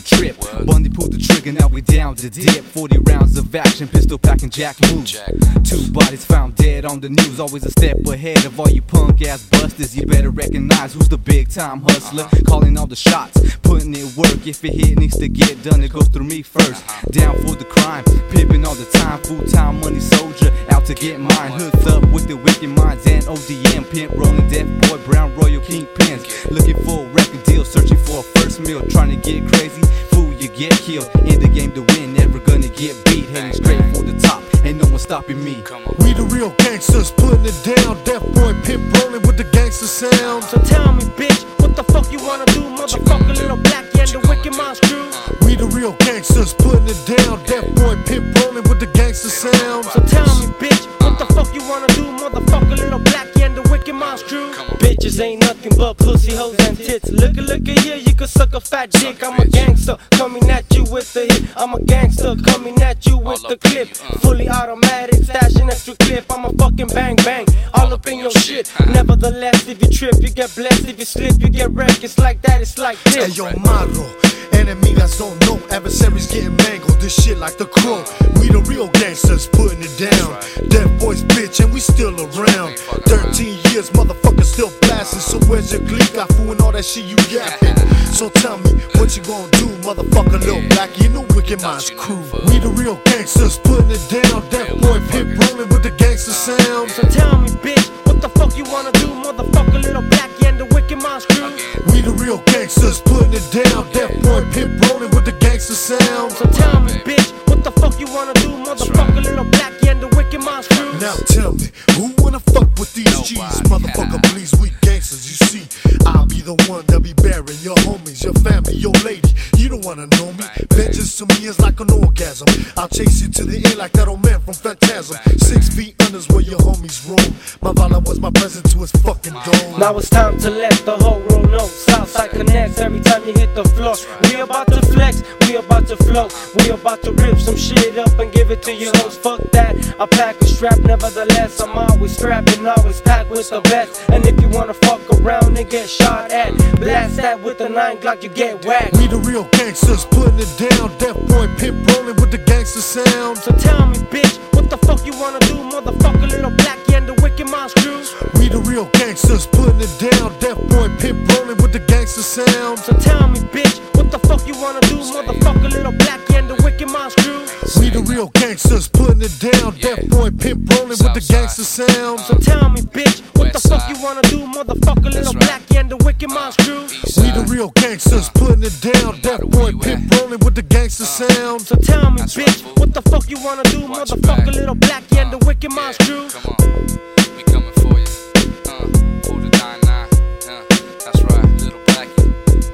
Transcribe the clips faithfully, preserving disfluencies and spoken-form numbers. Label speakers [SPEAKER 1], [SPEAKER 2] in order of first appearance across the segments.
[SPEAKER 1] a trip. Bundy pulled the trigger, now we down to dip. Forty rounds of action, pistol packing, Jack moves. Two bodies found dead on the news. Always a step ahead of all you punk ass busters. You better recognize who's the big time hustler. Calling all the shots, putting in work. If it hit needs to get done, it goes through me first. Down for the crime, pimping all the time. Full time money soldier, out to get mine. Hoods up with the wicked minds and O D M. Pimp rolling, deaf boy, brown royal kingpins. Looking for a record deal, searching for a first meal. Trying to get crazy, fool, you get killed. In the game to win, never gonna get beat. Heading straight for the top, ain't no one stopping me.
[SPEAKER 2] We the real gangsters, putting it down. Deaf boy, pimp rolling with the gangster sound.
[SPEAKER 3] So tell me, bitch, what the fuck you wanna do, motherfucker? Little Blackie and the Wicked Minds crew.
[SPEAKER 2] We the real gangsters, putting it down. Deaf boy, pimp rolling with the gangster sound.
[SPEAKER 3] So tell me, bitch, what the fuck you wanna do, motherfucker? Little Blackie and the Wicked Minds crew. Bitches ain't nothing but pussy, hoes, and tits. Look at, look at here, you can suck a fat dick. I'm a gangster, coming at you with the hit. I'm a gangster, coming at you with the clip. Fully automatic, stashing extra clip. I'm a fucking bang bang, all up in your shit. Nevertheless, if you trip, you get blessed. If you slip, you get wrecked. It's like that, it's like this.
[SPEAKER 2] Hey yo, Maro, enemies don't know. Adversaries getting mangled, this shit like the crow. We the real gangsters, putting it down. Deaf boys, bitch, and we still around. Thirteen years, motherfucker still blasting. So where's your gleek? I fool and all that shit you yapping. So tell me, what you gonna do, motherfucker? Little Blackie and the Wicked Minds crew. We the real gangsters, putting it down. Deaf boy, pimp rolling with the gangster sound.
[SPEAKER 3] So tell me, bitch, what the fuck you wanna do, motherfucker? Little Blackie and the Wicked Minds crew.
[SPEAKER 2] We the real gangsters, putting it down. Deaf boy, pimp rolling with the gangster sound.
[SPEAKER 3] So tell me, bitch, what the fuck you wanna do, motherfucker? Little Blackie and the Wicked Minds crew.
[SPEAKER 2] Now tell me, who wanna fuck with these G's? Motherfucker, please, we gangsters, you see. I'll be the one that be burying your homies, your family, your lady. You don't wanna know me. Vengeance to me is like an orgasm. I'll chase you to the end like that old man from Phantasm. Six feet under's where your homies roam. My valor was my present to his fucking dome.
[SPEAKER 3] Now it's time to let the whole world know. Southside connects every time you hit the floor. We about to flex, we about to flow. We about to rip some shit up and give it to you hoes. Fuck that, I pack a strap, nevertheless I'm always strapping, always packed with the best. And if you wanna fuck around and get shot at, blast that with the nine Glock, you get whacked.
[SPEAKER 2] We the real gangsters, putting it down. Deaf boy, pimp rolling with the gangster sound.
[SPEAKER 3] So tell me, bitch, what the fuck you wanna do, motherfucker? Little Blackie and the Wicked Minds crew.
[SPEAKER 2] We the real gangsters, putting it down. Deaf boy, pimp rolling with the gangster sound.
[SPEAKER 3] So tell me, bitch, what the fuck you wanna do, motherfucker? Little Blackie and the Wicked Minds crew.
[SPEAKER 2] We the real gangsters, putting it down. Deaf boy, pimp rolling with the gangster sound.
[SPEAKER 3] So tell me, bitch, what the fuck you wanna do, motherfucker? Little Blackie and the Wicked Minds crew.
[SPEAKER 2] We the real gangsters, putting it down. Deaf boy, pimp rolling with the gangster sound.
[SPEAKER 3] So tell me, bitch, what the fuck you wanna do, motherfucker? Little Blackie and the Wicked Minds crew.
[SPEAKER 4] Come on, we coming for you. Uh, for the nine nine. Uh, that's right, Little Blackie.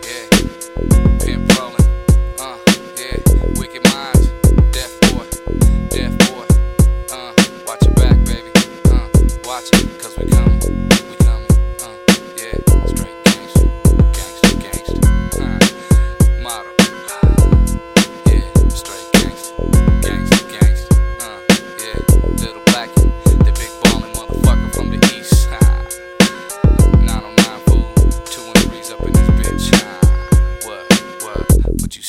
[SPEAKER 4] Yeah, pimp rolling. Uh, yeah, Wicked Minds. Deaf boy, deaf boy. Uh, watch your back, baby. Uh, watch it, cause we coming, we coming. Uh, yeah, straight gangster, gangster, gangster. Uh, motto. Yeah, straight gangster, gangster, gangster. Uh, yeah, Little Blackie, the big ballin' motherfucker from the east. nine oh nine fool, two one threes up in this bitch. What, what, what you